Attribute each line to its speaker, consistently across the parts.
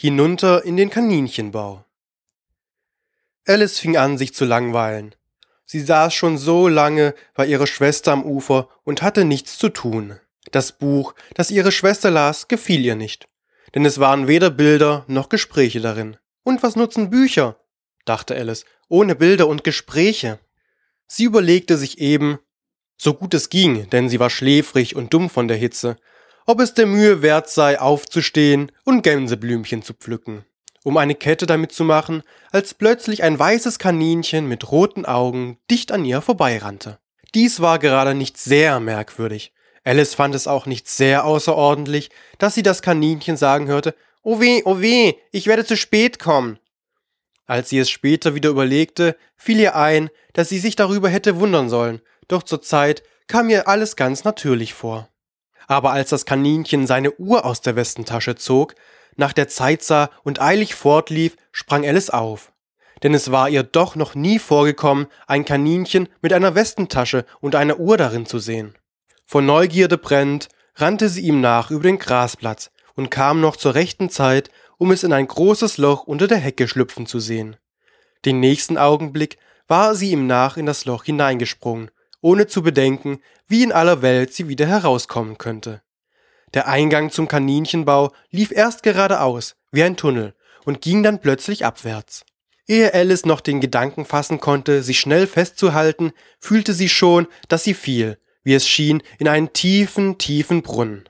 Speaker 1: Hinunter in den Kaninchenbau. Alice fing an, sich zu langweilen. Sie saß schon so lange bei ihrer Schwester am Ufer und hatte nichts zu tun. Das Buch, das ihre Schwester las, gefiel ihr nicht, denn es waren weder Bilder noch Gespräche darin. Und was nutzen Bücher, dachte Alice, ohne Bilder und Gespräche? Sie überlegte sich eben, so gut es ging, denn sie war schläfrig und dumm von der Hitze, ob es der Mühe wert sei, aufzustehen und Gänseblümchen zu pflücken, um eine Kette damit zu machen, als plötzlich ein weißes Kaninchen mit roten Augen dicht an ihr vorbeirannte. Dies war gerade nicht sehr merkwürdig. Alice fand es auch nicht sehr außerordentlich, dass sie das Kaninchen sagen hörte, oh weh, ich werde zu spät kommen. Als sie es später wieder überlegte, fiel ihr ein, dass sie sich darüber hätte wundern sollen, doch zur Zeit kam ihr alles ganz natürlich vor. Aber als das Kaninchen seine Uhr aus der Westentasche zog, nach der Zeit sah und eilig fortlief, sprang Alice auf. Denn es war ihr doch noch nie vorgekommen, ein Kaninchen mit einer Westentasche und einer Uhr darin zu sehen. Vor Neugierde brennend rannte sie ihm nach über den Grasplatz und kam noch zur rechten Zeit, um es in ein großes Loch unter der Hecke schlüpfen zu sehen. Den nächsten Augenblick war sie ihm nach in das Loch hineingesprungen, ohne zu bedenken, wie in aller Welt sie wieder herauskommen könnte. Der Eingang zum Kaninchenbau lief erst geradeaus, wie ein Tunnel, und ging dann plötzlich abwärts. Ehe Alice noch den Gedanken fassen konnte, sich schnell festzuhalten, fühlte sie schon, dass sie fiel, wie es schien, in einen tiefen, tiefen Brunnen.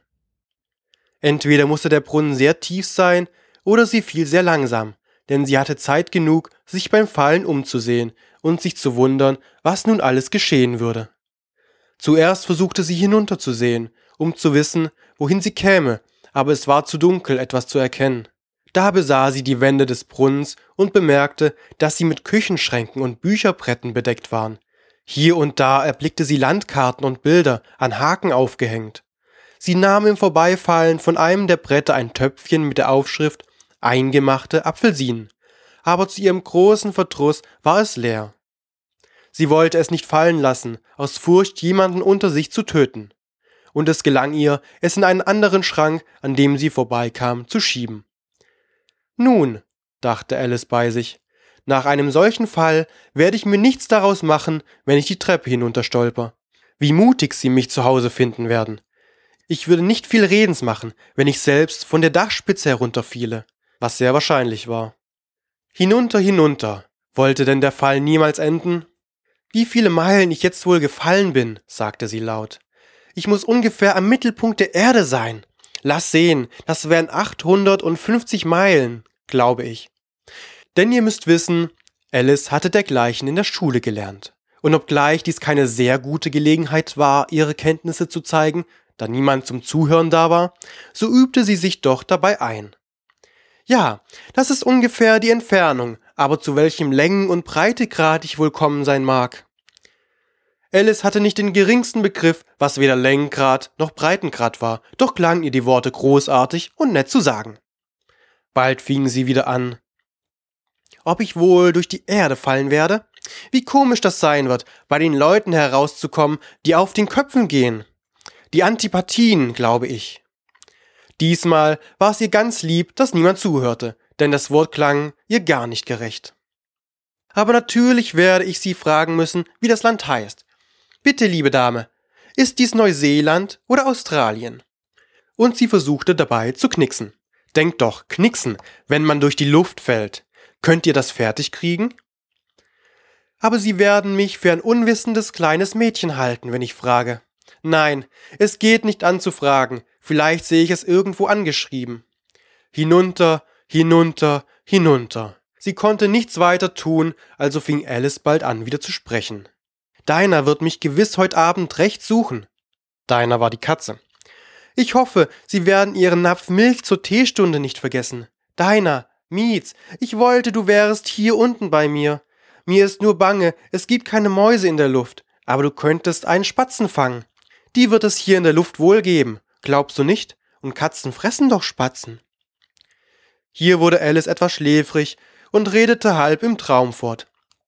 Speaker 1: Entweder musste der Brunnen sehr tief sein, oder sie fiel sehr langsam, denn sie hatte Zeit genug, sich beim Fallen umzusehen und sich zu wundern, was nun alles geschehen würde. Zuerst versuchte sie hinunterzusehen, um zu wissen, wohin sie käme, aber es war zu dunkel, etwas zu erkennen. Da besah sie die Wände des Brunnens und bemerkte, dass sie mit Küchenschränken und Bücherbretten bedeckt waren. Hier und da erblickte sie Landkarten und Bilder, an Haken aufgehängt. Sie nahm im Vorbeifallen von einem der Bretter ein Töpfchen mit der Aufschrift »Eingemachte Apfelsinen«, aber zu ihrem großen Verdruss war es leer. Sie wollte es nicht fallen lassen, aus Furcht, jemanden unter sich zu töten. Und es gelang ihr, es in einen anderen Schrank, an dem sie vorbeikam, zu schieben. Nun, dachte Alice bei sich, nach einem solchen Fall werde ich mir nichts daraus machen, wenn ich die Treppe hinunterstolper. Wie mutig sie mich zu Hause finden werden. Ich würde nicht viel Redens machen, wenn ich selbst von der Dachspitze herunterfiele, was sehr wahrscheinlich war. Hinunter, hinunter, wollte denn der Fall niemals enden? Wie viele Meilen ich jetzt wohl gefallen bin, sagte sie laut. Ich muss ungefähr am Mittelpunkt der Erde sein. Lass sehen, das wären 850 Meilen, glaube ich. Denn ihr müsst wissen, Alice hatte dergleichen in der Schule gelernt. Und obgleich dies keine sehr gute Gelegenheit war, ihre Kenntnisse zu zeigen, da niemand zum Zuhören da war, so übte sie sich doch dabei ein. Ja, das ist ungefähr die Entfernung, aber zu welchem Längen- und Breitegrad ich wohl kommen sein mag. Alice hatte nicht den geringsten Begriff, was weder Längengrad noch Breitengrad war, doch klangen ihr die Worte großartig und nett zu sagen. Bald fing sie wieder an. Ob ich wohl durch die Erde fallen werde? Wie komisch das sein wird, bei den Leuten herauszukommen, die auf den Köpfen gehen. Die Antipathien, glaube ich. Diesmal war es ihr ganz lieb, dass niemand zuhörte, denn das Wort klang ihr gar nicht gerecht. Aber natürlich werde ich Sie fragen müssen, wie das Land heißt. Bitte, liebe Dame, ist dies Neuseeland oder Australien? Und sie versuchte dabei zu knixen. Denkt doch, knixen, wenn man durch die Luft fällt. Könnt ihr das fertig kriegen? Aber Sie werden mich für ein unwissendes kleines Mädchen halten, wenn ich frage. Nein, es geht nicht an zu fragen, vielleicht sehe ich es irgendwo angeschrieben. Hinunter, hinunter, hinunter. Sie konnte nichts weiter tun, also fing Alice bald an, wieder zu sprechen. Dinah wird mich gewiss heute Abend recht suchen. Dinah war die Katze. Ich hoffe, Sie werden Ihren Napf Milch zur Teestunde nicht vergessen. Dinah, Mietz, ich wollte, du wärest hier unten bei mir. Mir ist nur bange, es gibt keine Mäuse in der Luft, aber du könntest einen Spatzen fangen. Die wird es hier in der Luft wohl geben, glaubst du nicht? Und Katzen fressen doch Spatzen. Hier wurde Alice etwas schläfrig und redete halb im Traum fort.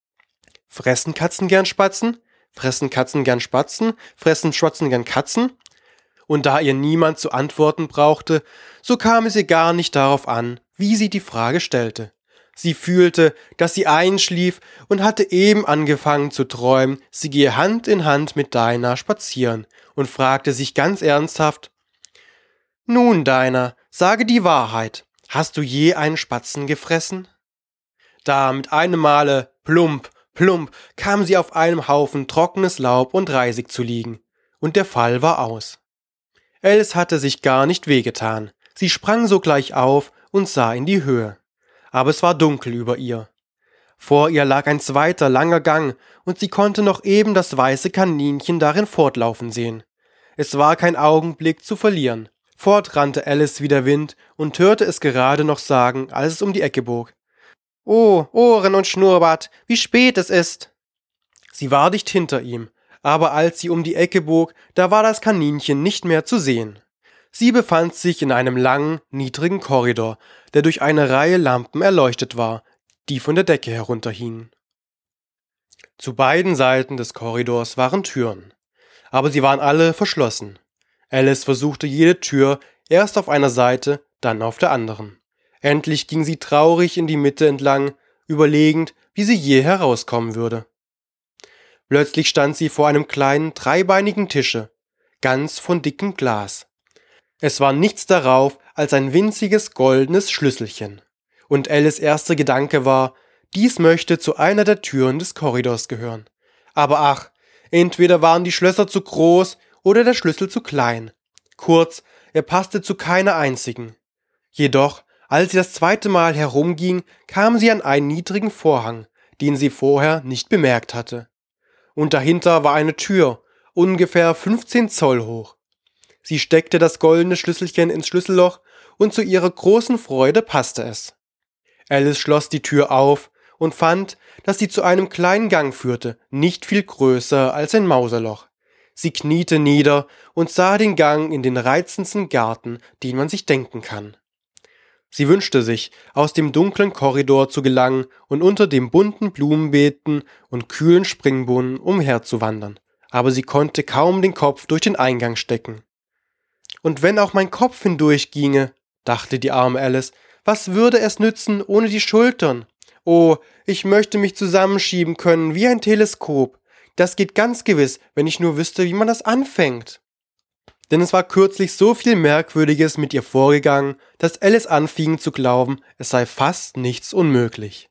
Speaker 1: Fressen Katzen gern Spatzen? Fressen Katzen gern Spatzen? Fressen Spatzen gern Katzen? Und da ihr niemand zu antworten brauchte, so kam es ihr gar nicht darauf an, wie sie die Frage stellte. Sie fühlte, dass sie einschlief und hatte eben angefangen zu träumen, sie gehe Hand in Hand mit Dinah spazieren und fragte sich ganz ernsthaft: »Nun, Dinah, sage die Wahrheit. Hast du je einen Spatzen gefressen?« Da mit einem Male, plump, plump, kam sie auf einem Haufen trockenes Laub und Reisig zu liegen. Und der Fall war aus. Alice hatte sich gar nicht wehgetan. Sie sprang sogleich auf und sah in die Höhe. Aber es war dunkel über ihr. Vor ihr lag ein zweiter langer Gang, und sie konnte noch eben das weiße Kaninchen darin fortlaufen sehen. Es war kein Augenblick zu verlieren. Fort rannte Alice wie der Wind und hörte es gerade noch sagen, als es um die Ecke bog: »Oh, Ohren und Schnurrbart, wie spät es ist!« Sie war dicht hinter ihm, aber als sie um die Ecke bog, da war das Kaninchen nicht mehr zu sehen. Sie befand sich in einem langen, niedrigen Korridor, der durch eine Reihe Lampen erleuchtet war, die von der Decke herunterhingen. Zu beiden Seiten des Korridors waren Türen, aber sie waren alle verschlossen. Alice versuchte jede Tür, erst auf einer Seite, dann auf der anderen. Endlich ging sie traurig in die Mitte entlang, überlegend, wie sie je herauskommen würde. Plötzlich stand sie vor einem kleinen, dreibeinigen Tische, ganz von dickem Glas. Es war nichts darauf als ein winziges goldenes Schlüsselchen. Und Alice' erster Gedanke war, dies möchte zu einer der Türen des Korridors gehören. Aber ach, entweder waren die Schlösser zu groß oder der Schlüssel zu klein. Kurz, er passte zu keiner einzigen. Jedoch, als sie das zweite Mal herumging, kam sie an einen niedrigen Vorhang, den sie vorher nicht bemerkt hatte. Und dahinter war eine Tür, ungefähr 15 Zoll hoch. Sie steckte das goldene Schlüsselchen ins Schlüsselloch und zu ihrer großen Freude passte es. Alice schloss die Tür auf und fand, dass sie zu einem kleinen Gang führte, nicht viel größer als ein Mauserloch. Sie kniete nieder und sah den Gang in den reizendsten Garten, den man sich denken kann. Sie wünschte sich, aus dem dunklen Korridor zu gelangen und unter den bunten Blumenbeeten und kühlen Springbrunnen umherzuwandern, aber sie konnte kaum den Kopf durch den Eingang stecken. Und wenn auch mein Kopf hindurchginge, dachte die arme Alice, was würde es nützen ohne die Schultern? Oh, ich möchte mich zusammenschieben können wie ein Teleskop. Das geht ganz gewiss, wenn ich nur wüsste, wie man das anfängt. Denn es war kürzlich so viel Merkwürdiges mit ihr vorgegangen, dass Alice anfing zu glauben, es sei fast nichts unmöglich.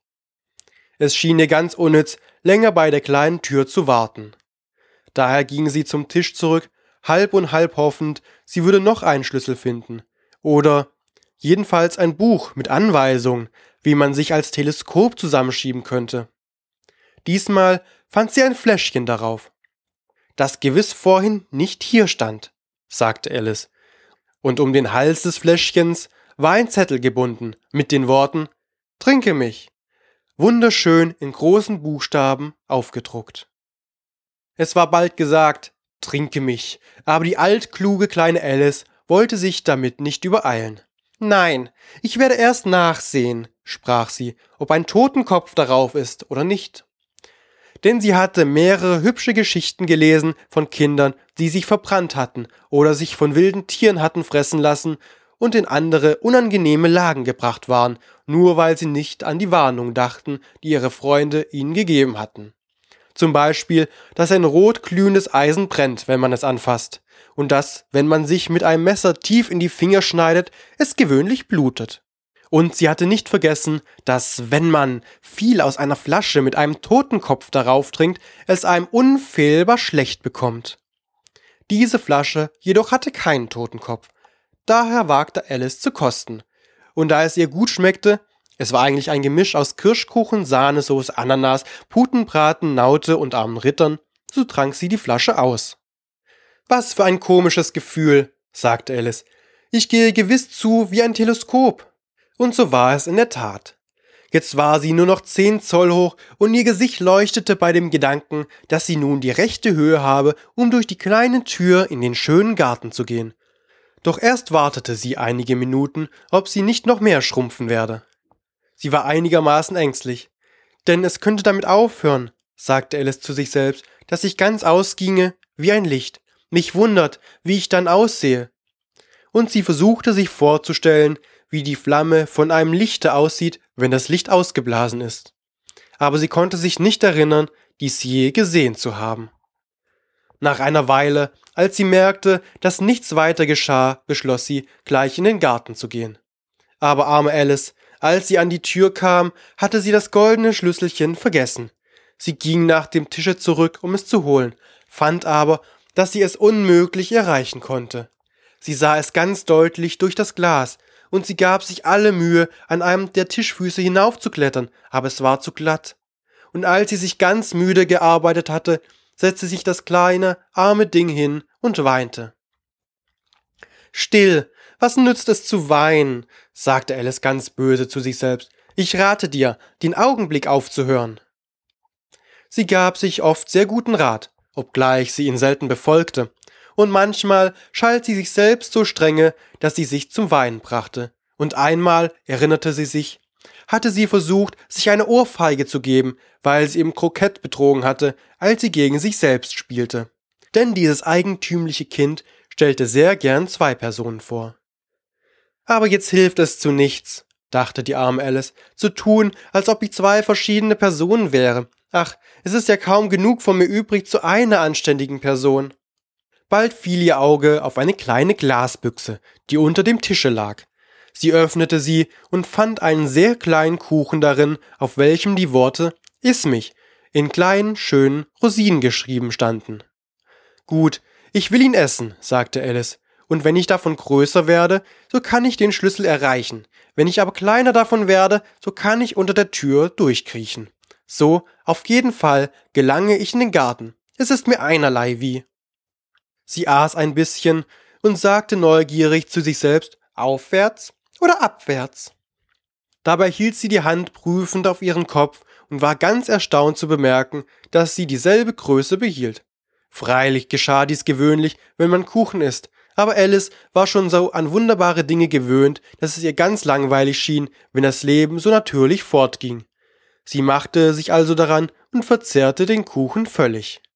Speaker 1: Es schien ihr ganz unnütz, länger bei der kleinen Tür zu warten. Daher ging sie zum Tisch zurück, halb und halb hoffend, sie würde noch einen Schlüssel finden. Oder jedenfalls ein Buch mit Anweisungen, wie man sich als Teleskop zusammenschieben könnte. Diesmal fand sie ein Fläschchen darauf, das gewiss vorhin nicht hier stand, sagte Alice, und um den Hals des Fläschchens war ein Zettel gebunden mit den Worten »Trinke mich«, wunderschön in großen Buchstaben aufgedruckt. Es war bald gesagt, »Trinke mich«, aber die altkluge kleine Alice wollte sich damit nicht übereilen. »Nein, ich werde erst nachsehen«, sprach sie, »ob ein Totenkopf darauf ist oder nicht.« Denn sie hatte mehrere hübsche Geschichten gelesen von Kindern, die sich verbrannt hatten oder sich von wilden Tieren hatten fressen lassen und in andere unangenehme Lagen gebracht waren, nur weil sie nicht an die Warnung dachten, die ihre Freunde ihnen gegeben hatten. Zum Beispiel, dass ein rot glühendes Eisen brennt, wenn man es anfasst, und dass, wenn man sich mit einem Messer tief in die Finger schneidet, es gewöhnlich blutet. Und sie hatte nicht vergessen, dass, wenn man viel aus einer Flasche mit einem Totenkopf darauf trinkt, es einem unfehlbar schlecht bekommt. Diese Flasche jedoch hatte keinen Totenkopf. Daher wagte Alice zu kosten. Und da es ihr gut schmeckte, es war eigentlich ein Gemisch aus Kirschkuchen, Sahnesoße, Ananas, Putenbraten, Naute und armen Rittern, so trank sie die Flasche aus. »Was für ein komisches Gefühl«, sagte Alice. »Ich gehe gewiss zu wie ein Teleskop.« Und so war es in der Tat. Jetzt war sie nur noch 10 Zoll hoch und ihr Gesicht leuchtete bei dem Gedanken, dass sie nun die rechte Höhe habe, um durch die kleine Tür in den schönen Garten zu gehen. Doch erst wartete sie einige Minuten, ob sie nicht noch mehr schrumpfen werde. Sie war einigermaßen ängstlich. »Denn es könnte damit aufhören«, sagte Alice zu sich selbst, »dass ich ganz ausginge wie ein Licht. Mich wundert, wie ich dann aussehe.« Und sie versuchte sich vorzustellen, wie die Flamme von einem Lichte aussieht, wenn das Licht ausgeblasen ist. Aber sie konnte sich nicht erinnern, dies je gesehen zu haben. Nach einer Weile, als sie merkte, dass nichts weiter geschah, beschloss sie, gleich in den Garten zu gehen. Aber arme Alice, als sie an die Tür kam, hatte sie das goldene Schlüsselchen vergessen. Sie ging nach dem Tische zurück, um es zu holen, fand aber, dass sie es unmöglich erreichen konnte. Sie sah es ganz deutlich durch das Glas, und sie gab sich alle Mühe, an einem der Tischfüße hinaufzuklettern, aber es war zu glatt. Und als sie sich ganz müde gearbeitet hatte, setzte sich das kleine, arme Ding hin und weinte. »Still, was nützt es zu weinen?« sagte Alice ganz böse zu sich selbst. »Ich rate dir, den Augenblick aufzuhören.« Sie gab sich oft sehr guten Rat, obgleich sie ihn selten befolgte, und manchmal schalt sie sich selbst so strenge, dass sie sich zum Weinen brachte. Und einmal, erinnerte sie sich, hatte sie versucht, sich eine Ohrfeige zu geben, weil sie im Kroket betrogen hatte, als sie gegen sich selbst spielte. Denn dieses eigentümliche Kind stellte sehr gern 2 Personen vor. »Aber jetzt hilft es zu nichts«, dachte die arme Alice, »zu tun, als ob ich 2 verschiedene Personen wäre. Ach, es ist ja kaum genug von mir übrig zu einer anständigen Person.« Bald fiel ihr Auge auf eine kleine Glasbüchse, die unter dem Tische lag. Sie öffnete sie und fand einen sehr kleinen Kuchen darin, auf welchem die Worte »Iss mich« in kleinen, schönen Rosinen geschrieben standen. »Gut, ich will ihn essen«, sagte Alice, »und wenn ich davon größer werde, so kann ich den Schlüssel erreichen. Wenn ich aber kleiner davon werde, so kann ich unter der Tür durchkriechen. So, auf jeden Fall, gelange ich in den Garten. Es ist mir einerlei wie.« Sie aß ein bisschen und sagte neugierig zu sich selbst, »Aufwärts oder abwärts?« Dabei hielt sie die Hand prüfend auf ihren Kopf und war ganz erstaunt zu bemerken, dass sie dieselbe Größe behielt. Freilich geschah dies gewöhnlich, wenn man Kuchen isst, aber Alice war schon so an wunderbare Dinge gewöhnt, dass es ihr ganz langweilig schien, wenn das Leben so natürlich fortging. Sie machte sich also daran und verzehrte den Kuchen völlig.